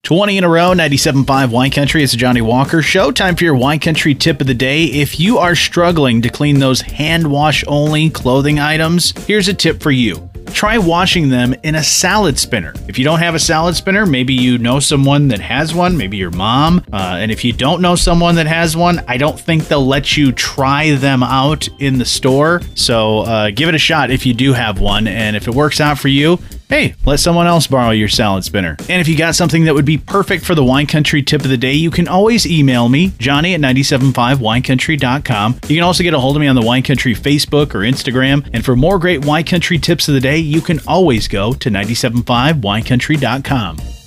20 in a row, 97.5 Wine Country. It's the Johnny Walker Show. Time for your Wine Country tip of the day. If you are struggling to clean those hand wash only clothing items, here's a tip for you. Try washing them in a salad spinner. If you don't have a salad spinner, maybe you know someone that has one, maybe your mom. And if you don't know someone that has one, I don't think they'll let you try them out in the store. So give it a shot if you do have one. And if it works out for you, hey, let someone else borrow your salad spinner. And if you got something that would be perfect for the Wine Country tip of the day, you can always email me, Johnny at 975winecountry.com. You can also get a hold of me on the Wine Country Facebook or Instagram. And for more great Wine Country tips of the day, you can always go to 975winecountry.com.